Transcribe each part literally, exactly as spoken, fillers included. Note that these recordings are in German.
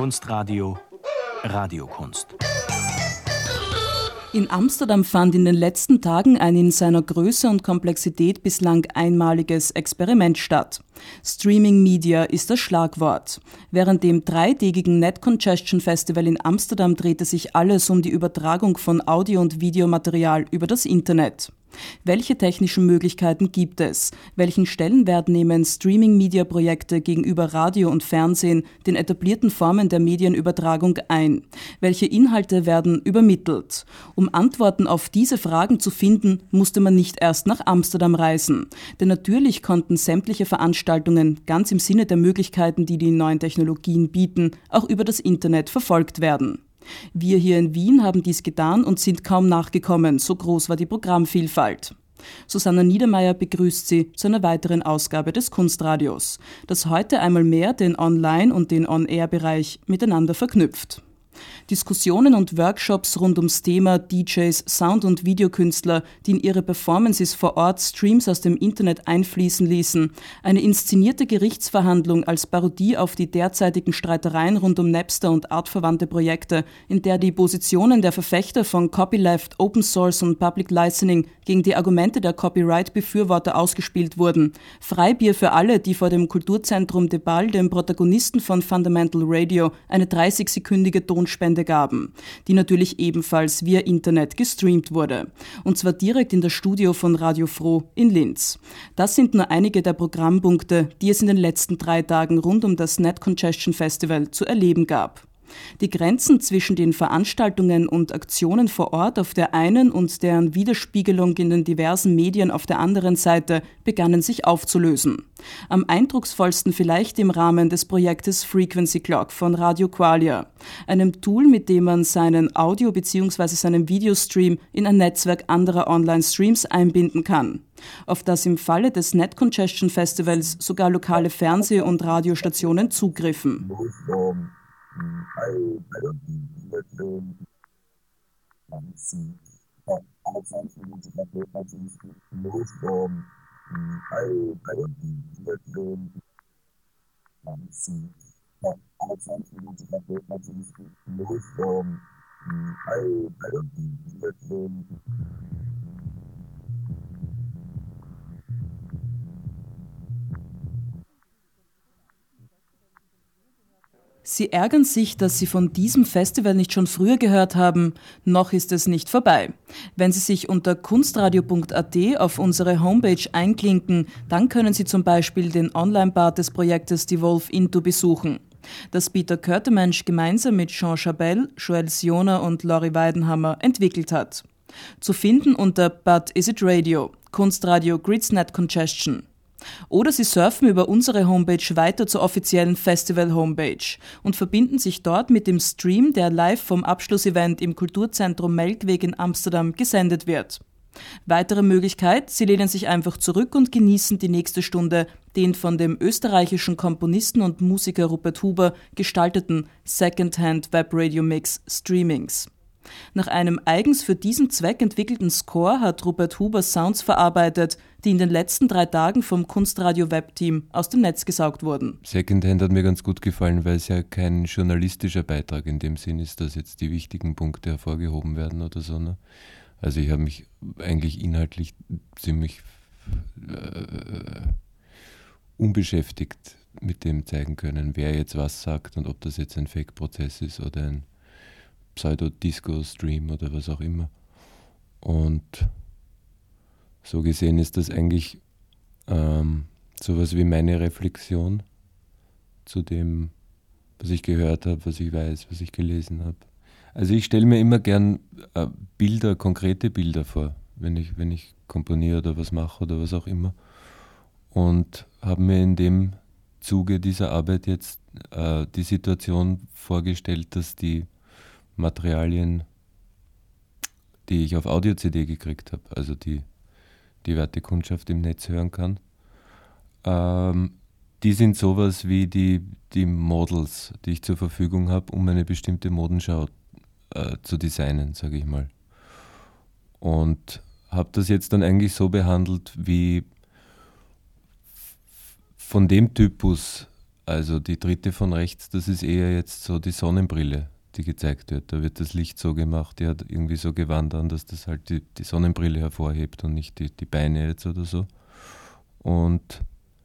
Kunstradio Radiokunst. In Amsterdam fand in den letzten Tagen ein in seiner Größe und Komplexität bislang einmaliges Experiment statt. Streaming Media ist das Schlagwort. Während dem dreitägigen Net Congestion Festival in Amsterdam drehte sich alles um die Übertragung von Audio- und Videomaterial über das Internet. Welche technischen Möglichkeiten gibt es? Welchen Stellenwert nehmen Streaming-Media-Projekte gegenüber Radio und Fernsehen, den etablierten Formen der Medienübertragung, ein? Welche Inhalte werden übermittelt? Um Antworten auf diese Fragen zu finden, musste man nicht erst nach Amsterdam reisen. Denn natürlich konnten sämtliche Veranstaltungen, ganz im Sinne der Möglichkeiten, die die neuen Technologien bieten, auch über das Internet verfolgt werden. Wir hier in Wien haben dies getan und sind kaum nachgekommen, so groß war die Programmvielfalt. Susanna Niedermeyer begrüßt Sie zu einer weiteren Ausgabe des Kunstradios, das heute einmal mehr den Online- und den On-Air-Bereich miteinander verknüpft. Diskussionen und Workshops rund ums Thema D Js, Sound- und Videokünstler, die in ihre Performances vor Ort Streams aus dem Internet einfließen ließen, eine inszenierte Gerichtsverhandlung als Parodie auf die derzeitigen Streitereien rund um Napster und artverwandte Projekte, in der die Positionen der Verfechter von Copyleft, Open Source und Public Licensing gegen die Argumente der Copyright-Befürworter ausgespielt wurden, Freibier für alle, die vor dem Kulturzentrum de Ball dem Protagonisten von Fundamental Radio eine dreißigsekündige Tonspende gaben, die natürlich ebenfalls via Internet gestreamt wurde. Und zwar direkt in das Studio von Radio Froh in Linz. Das sind nur einige der Programmpunkte, die es in den letzten drei Tagen rund um das Net Congestion Festival zu erleben gab. Die Grenzen zwischen den Veranstaltungen und Aktionen vor Ort auf der einen und deren Widerspiegelung in den diversen Medien auf der anderen Seite begannen sich aufzulösen. Am eindrucksvollsten vielleicht im Rahmen des Projektes Frequency Clock von Radio Qualia, einem Tool, mit dem man seinen Audio- bzw. seinen Videostream in ein Netzwerk anderer Online-Streams einbinden kann, auf das im Falle des Net Congestion Festivals sogar lokale Fernseh- und Radiostationen zugriffen. I, I don't think that um, um, see, but I can't really get the budgets most um, I, I don't think that um, um, see, but I can't really get the budgets most um, I, I don't think that um, Sie ärgern sich, dass Sie von diesem Festival nicht schon früher gehört haben. Noch ist es nicht vorbei. Wenn Sie sich unter kunstradio punkt a t auf unsere Homepage einklinken, dann können Sie zum Beispiel den Online-Part des Projektes Devolve Into besuchen, das Peter Körtemensch gemeinsam mit Jean Chabel, Joël Siona und Lori Weidenhammer entwickelt hat. Zu finden unter But Is It Radio, Kunstradio Grids Net Congestion. Oder Sie surfen über unsere Homepage weiter zur offiziellen Festival-Homepage und verbinden sich dort mit dem Stream, der live vom Abschlussevent im Kulturzentrum Melkweg in Amsterdam gesendet wird. Weitere Möglichkeit, Sie lehnen sich einfach zurück und genießen die nächste Stunde den von dem österreichischen Komponisten und Musiker Rupert Huber gestalteten Secondhand Web Radio Mix Streamings. Nach einem eigens für diesen Zweck entwickelten Score hat Rupert Huber Sounds verarbeitet, die in den letzten drei Tagen vom Kunstradio-Web-Team aus dem Netz gesaugt wurden. Secondhand hat mir ganz gut gefallen, weil es ja kein journalistischer Beitrag in dem Sinn ist, dass jetzt die wichtigen Punkte hervorgehoben werden oder so. Ne? Also ich habe mich eigentlich inhaltlich ziemlich äh, unbeschäftigt mit dem zeigen können, wer jetzt was sagt und ob das jetzt ein Fake-Prozess ist oder ein Pseudo-Disco-Stream oder was auch immer. Und so gesehen ist das eigentlich ähm, sowas wie meine Reflexion zu dem, was ich gehört habe, was ich weiß, was ich gelesen habe. Also ich stelle mir immer gern äh, Bilder, konkrete Bilder vor, wenn ich, wenn ich komponiere oder was mache oder was auch immer. Und habe mir in dem Zuge dieser Arbeit jetzt äh, die Situation vorgestellt, dass die Materialien, die ich auf Audio-C D gekriegt habe, also die die weite Kundschaft im Netz hören kann, ähm, die sind sowas wie die, die Models, die ich zur Verfügung habe, um eine bestimmte Modenschau äh, zu designen, sage ich mal. Und habe das jetzt dann eigentlich so behandelt, wie von dem Typus Also die dritte von rechts, das ist eher jetzt so die Sonnenbrille, die gezeigt wird. Da wird das Licht so gemacht, die hat irgendwie so Gewand an, dass das halt die, die Sonnenbrille hervorhebt und nicht die, die Beine jetzt oder so. Und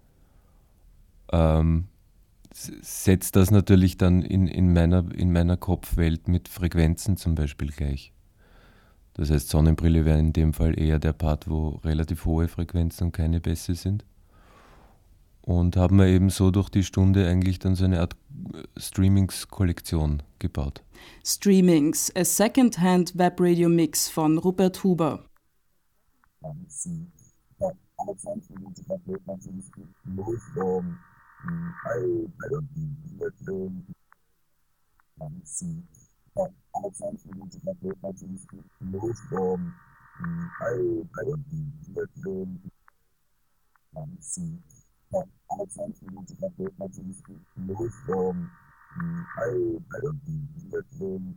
ähm, setzt das natürlich dann in, in, meiner, in meiner Kopfwelt mit Frequenzen zum Beispiel gleich. Das heißt, Sonnenbrille wäre in dem Fall eher der Part, wo relativ hohe Frequenzen und keine Bässe sind. Und haben wir eben so durch die Stunde eigentlich dann so eine Art Streamings-Kollektion gebaut. Streamings, a Second-Hand Web-Radio Mix von Rupert Huber. Um, see, but Alexander music I played natürlich most um, I I don't but um, um, see, but Alexander music I played natürlich most um, I I don't but um, um, see, but Alexander music I played natürlich most um, I I don't but um,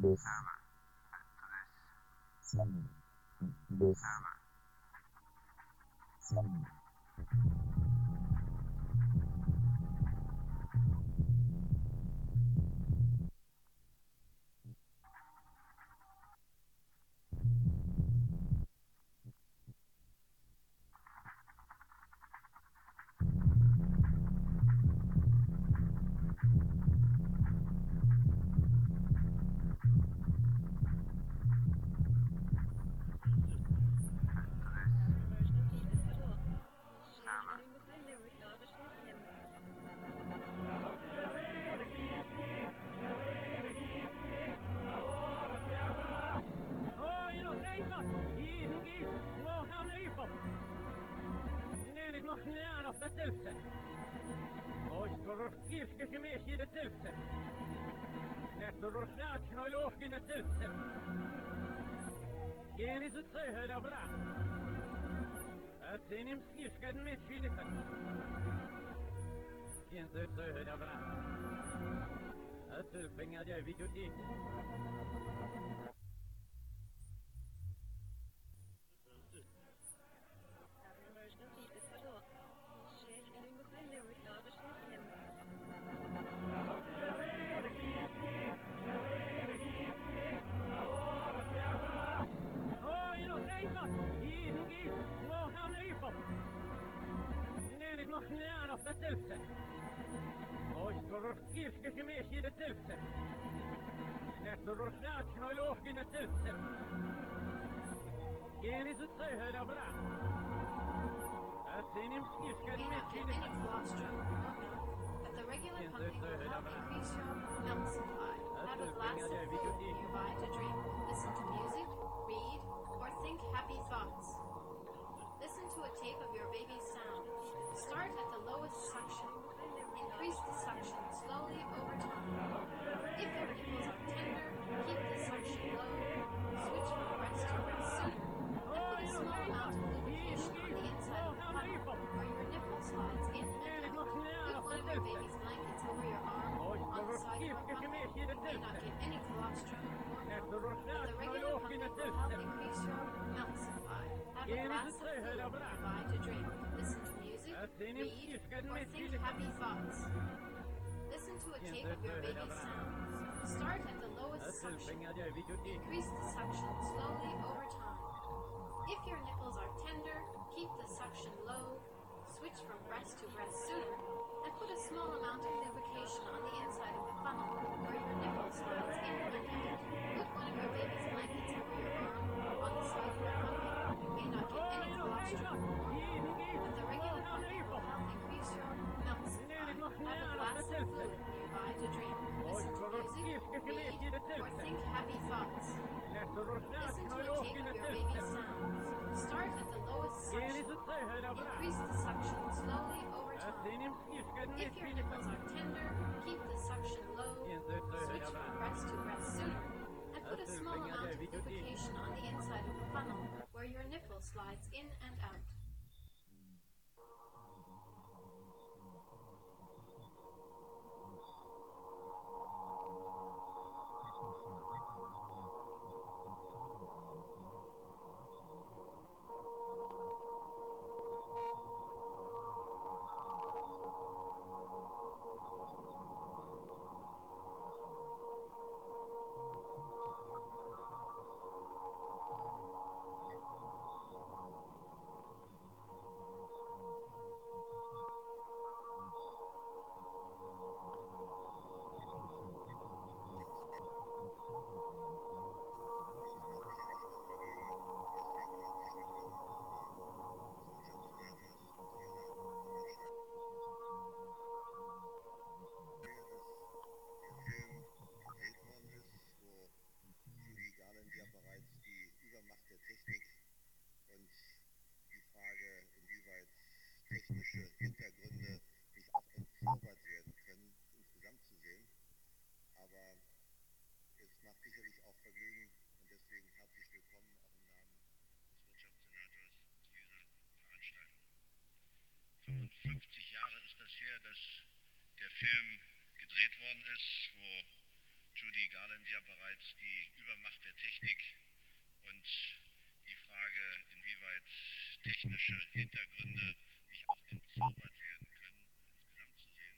this, some, this, some. fünfzig Jahre ist das her, dass der Film gedreht worden ist, wo Judy Garland ja bereits die Übermacht der Technik und die Frage, inwieweit technische Hintergründe nicht auch entzaubert werden können, insgesamt zu sehen.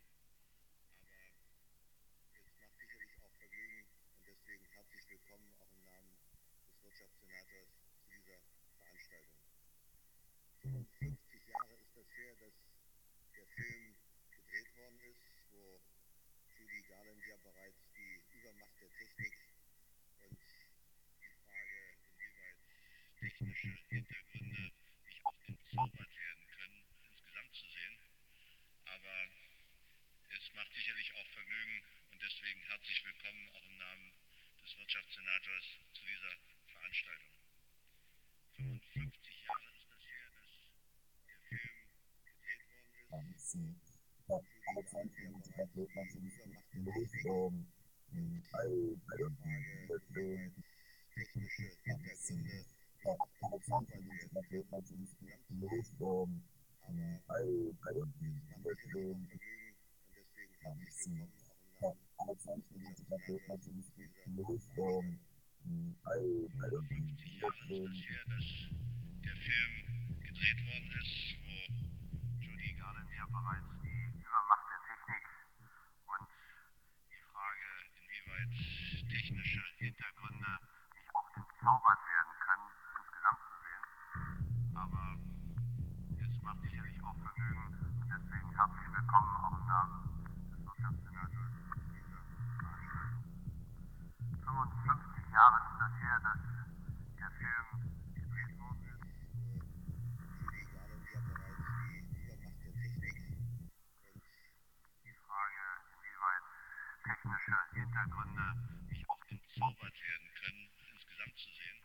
Aber es macht sicherlich auch Vergnügen und deswegen herzlich willkommen auch im Namen des Wirtschaftssenators zu dieser Veranstaltung. fünfundfünfzig Jahre ist das her, dass der Film gedreht worden ist, wo Judy Garland ja bereits die Übermacht der Technik und die Frage, inwieweit technische Hintergründe nicht auch entzaubert werden können, insgesamt zu sehen. Aber es macht sicherlich auch Vergnügen und deswegen herzlich willkommen auch im Namen des Wirtschaftssenators zu dieser Veranstaltung. fünfundfünfzig Jahre ist das her, dass der Film gedreht worden ist, wo Judy Garland ja bereits die Übermacht der Technik und die Frage, inwieweit technische Hintergründe nicht auch entzaubert werden können, insgesamt zu sehen. Aber es macht sicherlich auch Vergnügen und deswegen herzlich willkommen auch im Namen des Wirtschaftssenators zu dieser Veranstaltung. fünfundfünfzig Jahre ist das her, dass der Film gedreht worden ist, wo Judy Garland ja bereits die Übermacht der Technik und die Frage, inwieweit technische Hintergründe nicht auch entzaubert werden können, insgesamt zu sehen. Aber es macht sicherlich auch Vergnügen und deswegen herzlich willkommen auch im Namen des Wirtschaftssenators zu dieser Veranstaltung. fünfundfünfzig Jahre ist das her, dass der Film gedreht worden ist, wo Judy Garland ja bereits die Übermacht der Technik und die Frage, inwieweit technische Hintergründe nicht auch entzaubert werden können, insgesamt zu sehen.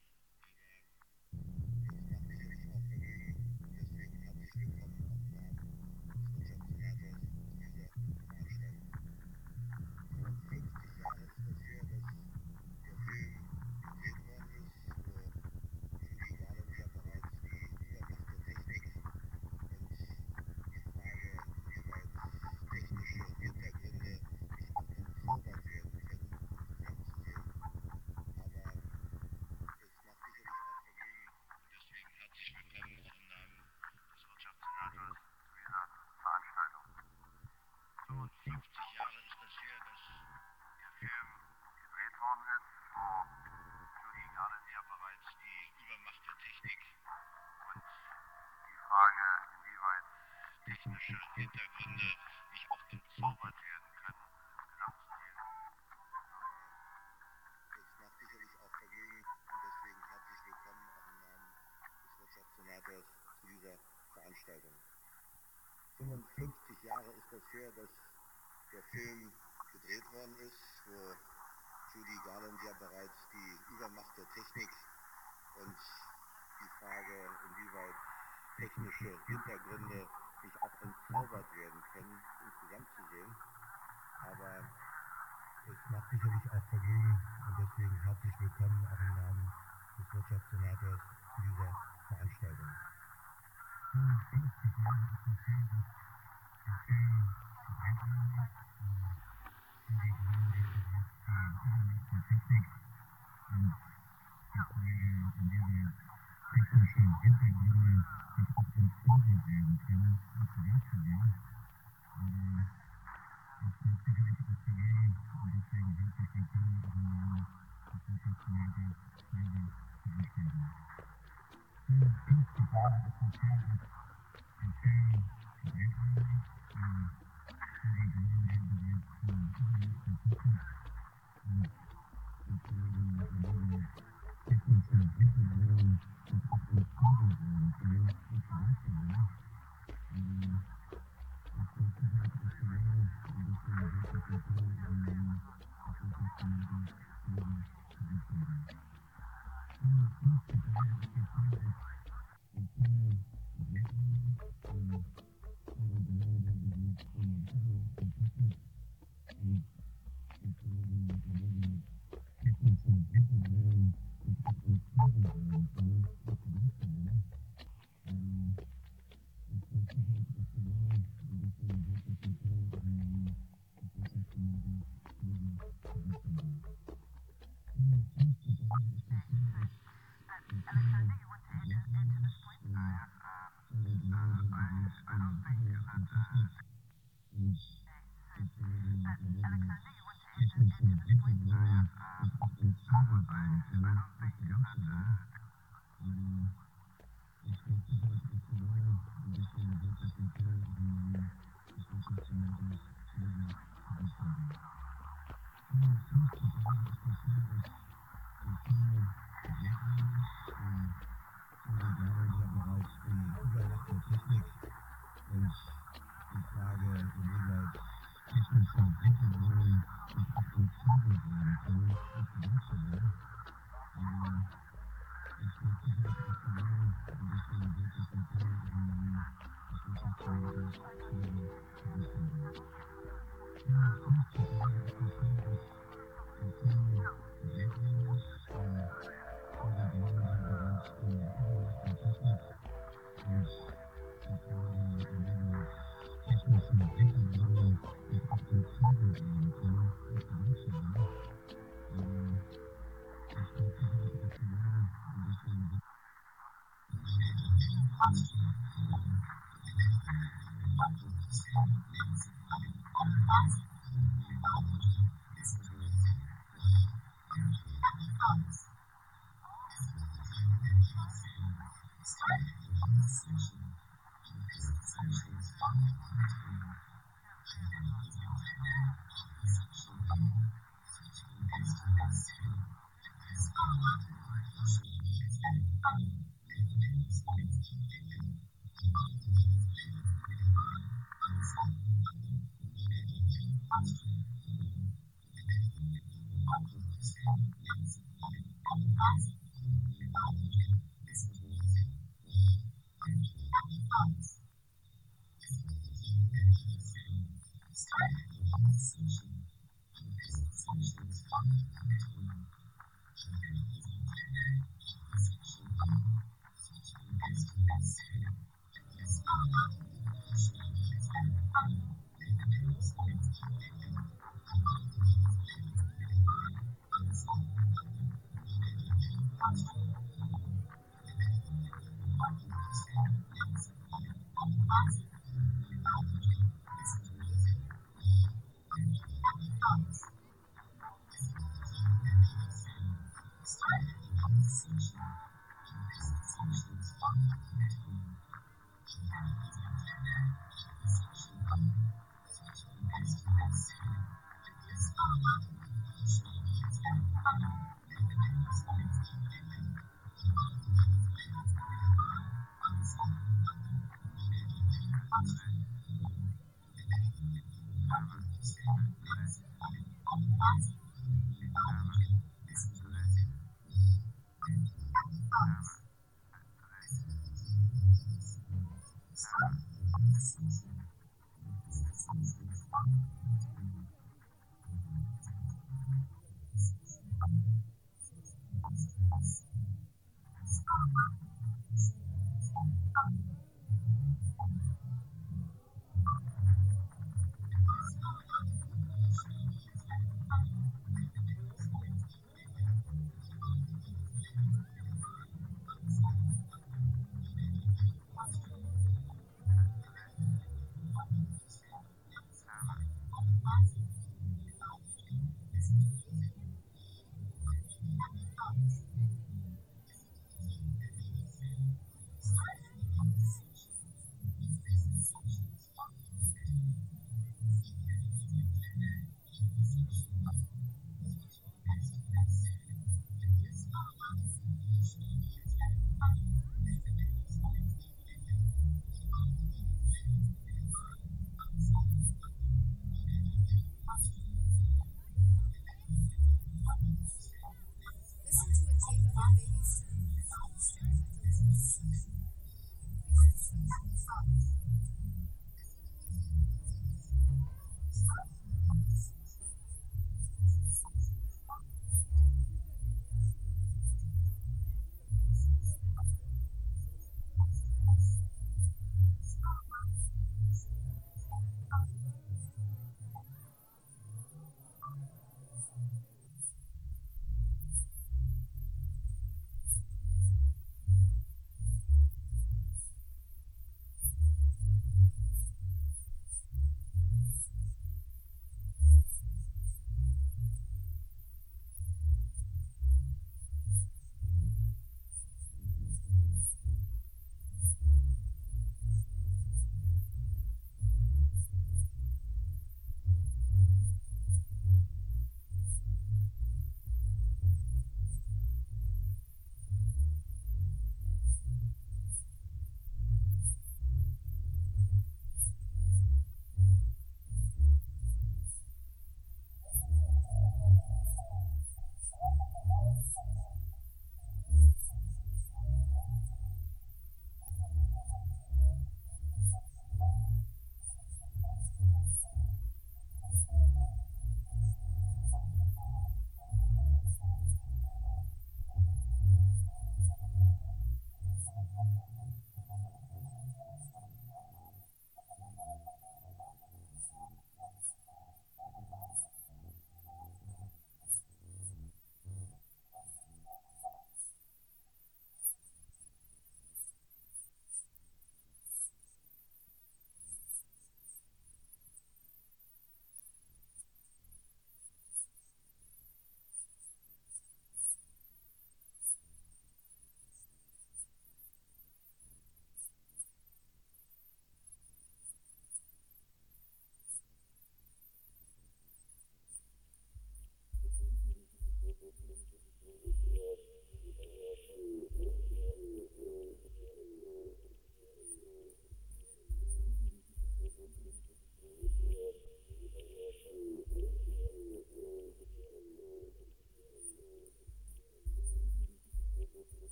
Aber es macht sicherlich auch Vergnügen und deswegen herzlich willkommen auch im Namen des Wirtschaftssenators zu dieser Veranstaltung. fünfundfünfzig Jahre ist das her, dass der Film gedreht worden ist, wo Judy Garland ja bereits die Übermacht der Technik und die Frage, inwieweit technische Hintergründe nicht auch entzaubert werden können, insgesamt zu sehen. Aber es macht sicherlich auch Vergnügen und deswegen herzlich willkommen auch im Namen des Wirtschaftssenators zu dieser Veranstaltung. fünfundfünfzig Jahre ist das her, dass der Film gedreht worden ist, wo Judy Garland ja bereits die Übermacht der Technik und die Frage, inwieweit technische Hintergründe nicht auch entzaubert werden können, insgesamt zu sehen. Aber es macht sicherlich auch Vergnügen und deswegen herzlich willkommen auch im Namen des Wirtschaftssenators zu dieser Veranstaltung. fünfundfünfzig Jahre ist das her, dass der Film gedreht worden ist, wo Judy Garland ja bereits die Übermacht der Technik und die Frage, inwieweit technische Hintergründe nicht auch entzaubert werden können, insgesamt zu sehen. Aber es macht sicherlich auch Vergnügen und deswegen herzlich willkommen auch im Namen des Wirtschaftssenators zu dieser Veranstaltung.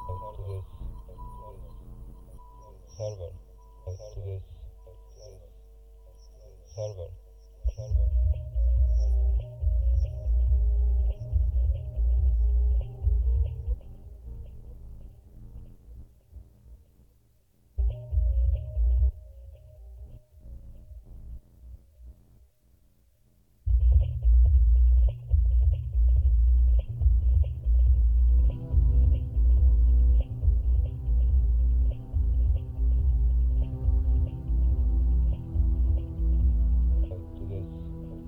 server, to this server, server. To this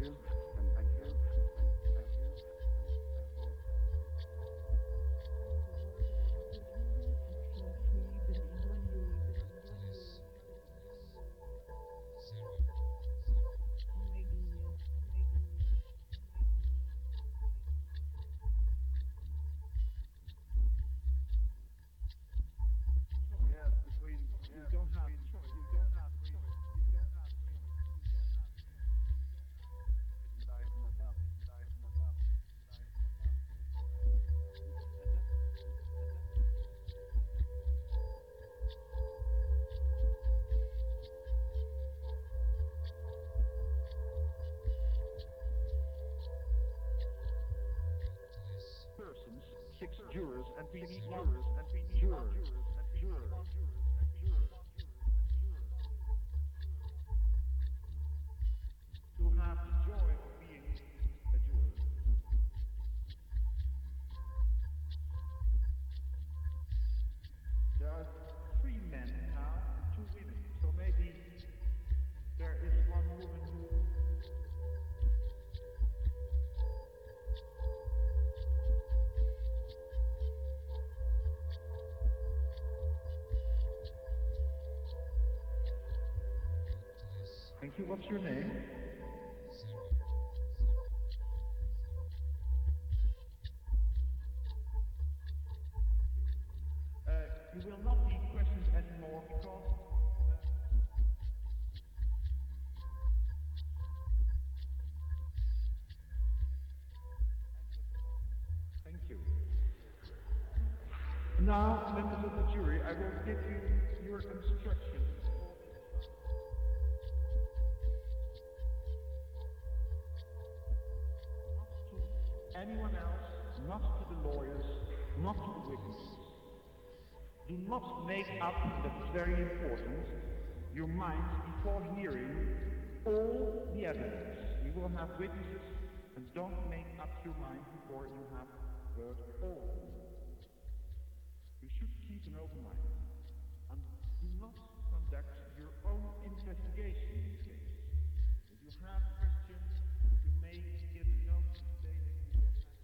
you. And thank you. And thank you. Yes, between you don't have choice. You don't have choice. You don't have choice. You don't have choice. But I myself, but I myself, but I myself. And that, and that. Persons, six jurors, and we need jurors, and we need jurors, and jurors, and jurors, to have the joy of being a juror. There are three men now, and two women, so maybe there is one woman who. Thank you. What's your name? Uh, you will not be questioned anymore because. Uh, Thank you. Now, members of the jury, I will give you your instructions. Anyone else, not to the lawyers, not to the witnesses. Do not make up, that's very important, your minds before hearing all the evidence. You will have witnesses, and don't make up your mind before you have heard all. You should keep an open mind, and do not conduct your own investigation in this case. If you have questions, you may give a note to the bailiff in your hand.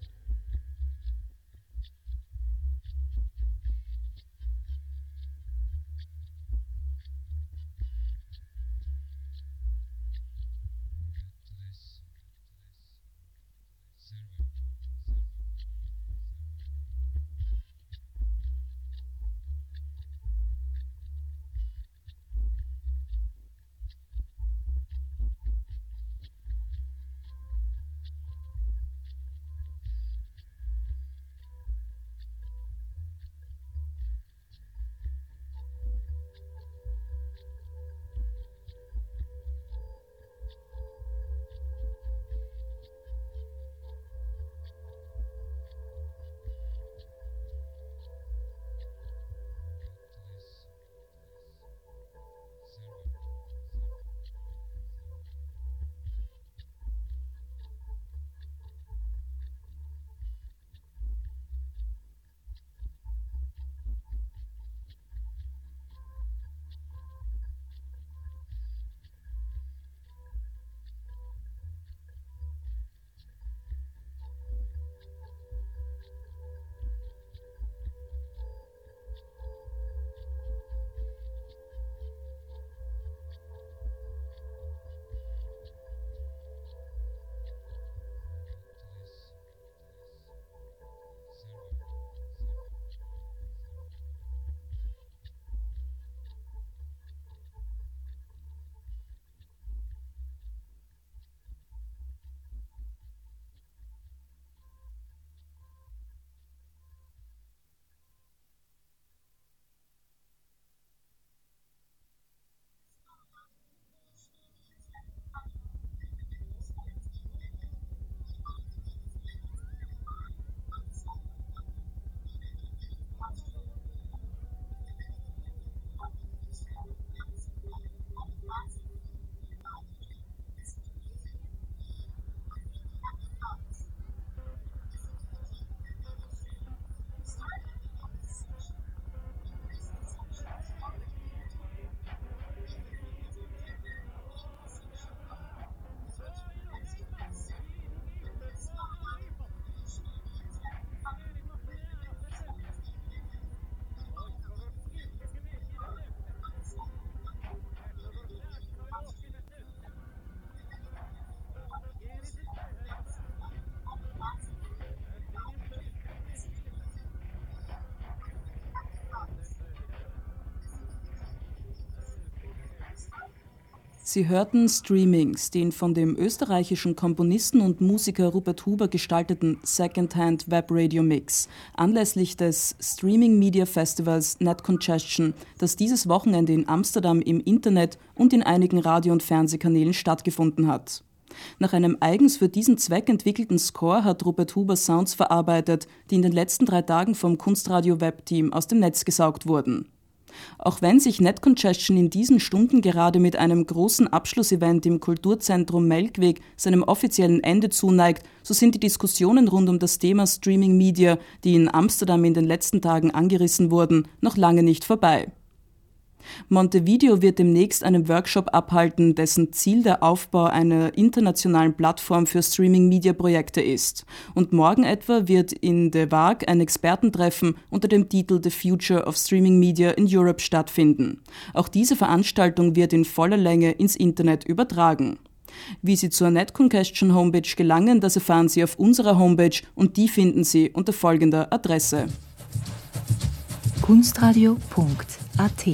Sie hörten Streamings, den von dem österreichischen Komponisten und Musiker Rupert Huber gestalteten Secondhand Web Radio Mix anlässlich des Streaming Media Festivals Net Congestion, das dieses Wochenende in Amsterdam im Internet und in einigen Radio- und Fernsehkanälen stattgefunden hat. Nach einem eigens für diesen Zweck entwickelten Score hat Rupert Huber Sounds verarbeitet, die in den letzten drei Tagen vom Kunstradio-Web-Team aus dem Netz gesaugt wurden. Auch wenn sich Net Congestion in diesen Stunden gerade mit einem großen Abschlussevent im Kulturzentrum Melkweg seinem offiziellen Ende zuneigt, so sind die Diskussionen rund um das Thema Streaming Media, die in Amsterdam in den letzten Tagen angerissen wurden, noch lange nicht vorbei. Montevideo wird demnächst einen Workshop abhalten, dessen Ziel der Aufbau einer internationalen Plattform für Streaming-Media-Projekte ist. Und morgen etwa wird in The Waag ein Expertentreffen unter dem Titel The Future of Streaming Media in Europe stattfinden. Auch diese Veranstaltung wird in voller Länge ins Internet übertragen. Wie Sie zur Net Congestion Homepage gelangen, das erfahren Sie auf unserer Homepage und die finden Sie unter folgender Adresse: kunstradio punkt a t.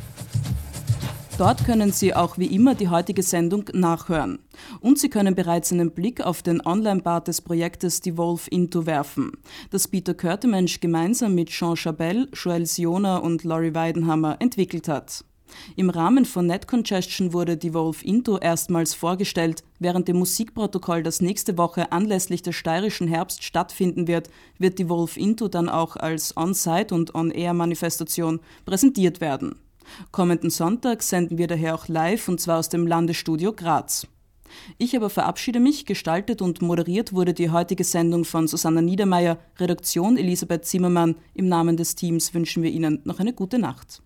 Dort können Sie auch wie immer die heutige Sendung nachhören. Und Sie können bereits einen Blick auf den Online-Part des Projektes Devolve Into werfen, das Peter Körtemensch gemeinsam mit Jean Chabel, Joel Siona und Laurie Weidenhammer entwickelt hat. Im Rahmen von Net Congestion wurde Devolve Into erstmals vorgestellt. Während dem Musikprotokoll, das nächste Woche anlässlich der steirischen Herbst stattfinden wird, wird Devolve Into dann auch als On-Site- und On-Air-Manifestation präsentiert werden. Kommenden Sonntag senden wir daher auch live, und zwar aus dem Landesstudio Graz. Ich aber verabschiede mich. Gestaltet und moderiert wurde die heutige Sendung von Susanna Niedermeyer, Redaktion Elisabeth Zimmermann. Im Namen des Teams wünschen wir Ihnen noch eine gute Nacht.